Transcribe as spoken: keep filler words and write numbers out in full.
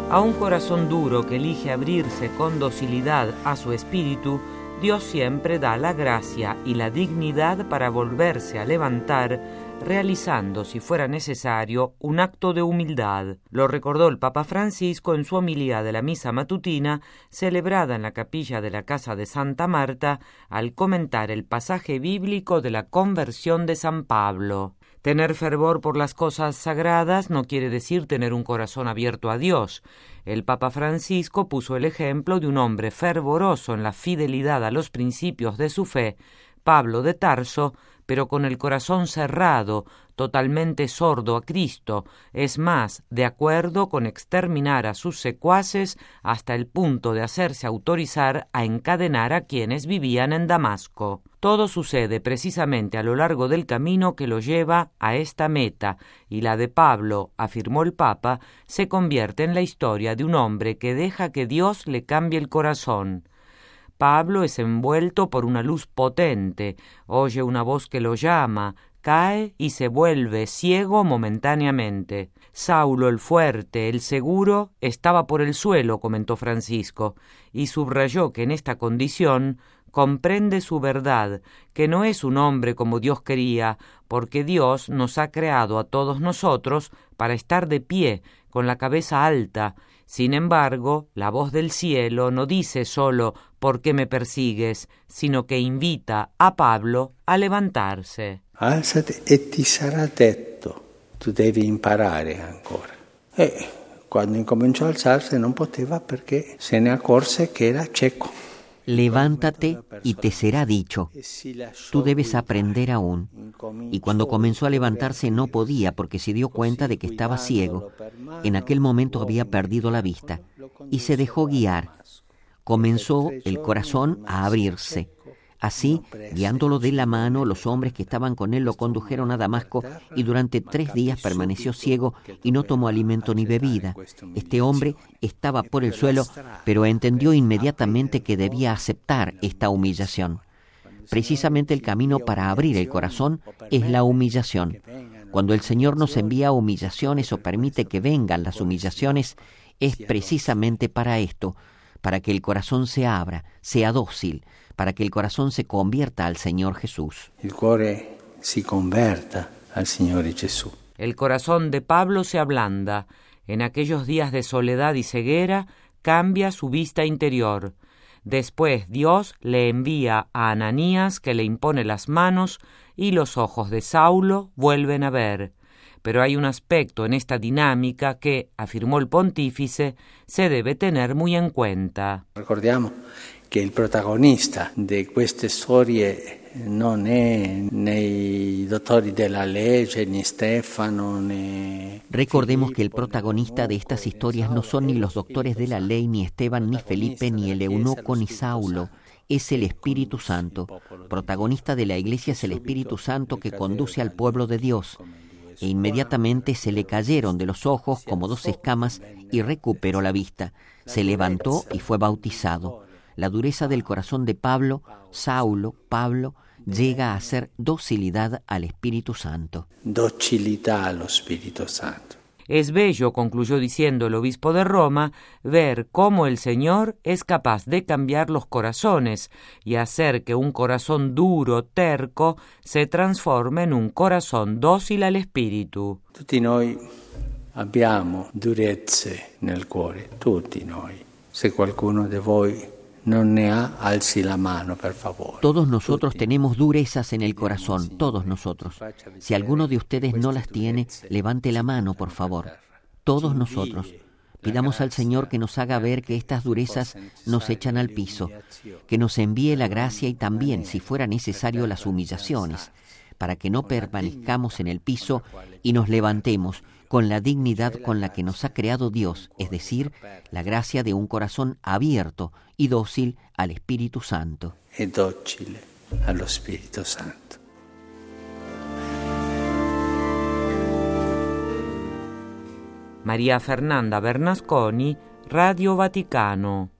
A un corazón duro que elige abrirse con docilidad a su espíritu, Dios siempre da la gracia y la dignidad para volverse a levantar, realizando, si fuera necesario, un acto de humildad. Lo recordó el Papa Francisco en su homilía de la misa matutina, celebrada en la capilla de la Casa de Santa Marta, al comentar el pasaje bíblico de la conversión de San Pablo. Tener fervor por las cosas sagradas no quiere decir tener un corazón abierto a Dios. El Papa Francisco puso el ejemplo de un hombre fervoroso en la fidelidad a los principios de su fe, Pablo de Tarso, pero con el corazón cerrado, totalmente sordo a Cristo, es más, de acuerdo con exterminar a sus secuaces hasta el punto de hacerse autorizar a encadenar a quienes vivían en Damasco. Todo sucede precisamente a lo largo del camino que lo lleva a esta meta, y la de Pablo, afirmó el Papa, se convierte en la historia de un hombre que deja que Dios le cambie el corazón. Pablo es envuelto por una luz potente, oye una voz que lo llama, cae y se vuelve ciego momentáneamente. Saulo el fuerte, el seguro, estaba por el suelo, comentó Francisco, y subrayó que en esta condición comprende su verdad, que no es un hombre como Dios quería, porque Dios nos ha creado a todos nosotros para estar de pie, con la cabeza alta. Sin embargo, la voz del cielo no dice solo «¿por qué me persigues?», sino que invita a Pablo a levantarse. Alzati e ti sarà detto, tu devi imparare ancora. E quando incominciò a alzarsi non poteva perché se ne accorse che era cieco. Levántate y te será dicho, tú debes aprender aún. Y cuando comenzó a levantarse no podía porque se dio cuenta de que estaba ciego. En aquel momento había perdido la vista y se dejó guiar. Comenzó el corazón a abrirse. Así, guiándolo de la mano, los hombres que estaban con él lo condujeron a Damasco y durante tres días permaneció ciego y no tomó alimento ni bebida. Este hombre estaba por el suelo, pero entendió inmediatamente que debía aceptar esta humillación. Precisamente el camino para abrir el corazón es la humillación. Cuando el Señor nos envía humillaciones o permite que vengan las humillaciones, es precisamente para esto, para que el corazón se abra, sea dócil, para que el corazón se convierta al Señor Jesús. El cuore si converta al Signore Gesù. El corazón de Pablo se ablanda. En aquellos días de soledad y ceguera, cambia su vista interior. Después Dios le envía a Ananías, que le impone las manos, y los ojos de Saulo vuelven a ver. Pero hay un aspecto en esta dinámica que, afirmó el pontífice, se debe tener muy en cuenta. Ricordiamo che il protagonista di queste storie non è nei dottori della legge, ni Stefano, ni... Recordemos que el protagonista de estas historias no son ni los doctores de la ley, ni Esteban, ni Felipe, ni el eunuco, ni Saulo. Es el Espíritu Santo. Protagonista de la Iglesia es el Espíritu Santo que conduce al pueblo de Dios. E inmediatamente se le cayeron de los ojos como dos escamas y recuperó la vista. Se levantó y fue bautizado. La dureza del corazón de Pablo, Saulo, Pablo, llega a ser docilidad al Espíritu Santo. Docilità allo Spirito Santo. Es bello, concluyó diciendo el obispo de Roma, ver cómo el Señor es capaz de cambiar los corazones y hacer que un corazón duro, terco, se transforme en un corazón dócil al Espíritu. Tutti noi abbiamo durezze nel cuore, tutti noi. Se qualcuno di voi non ne ha, alzi la mano, per favore. Todos nosotros tenemos durezas en el corazón, todos nosotros. Si alguno de ustedes no las tiene, levante la mano, por favor. Todos nosotros. Pidamos al Señor que nos haga ver que estas durezas nos echan al piso, que nos envíe la gracia y también, si fuera necesario, las humillaciones, para que no permanezcamos en el piso y nos levantemos con la dignidad con la que nos ha creado Dios, es decir, la gracia de un corazón abierto y dócil al Espíritu Santo. E docile allo Spirito Santo. María Fernanda Bernasconi, Radio Vaticano.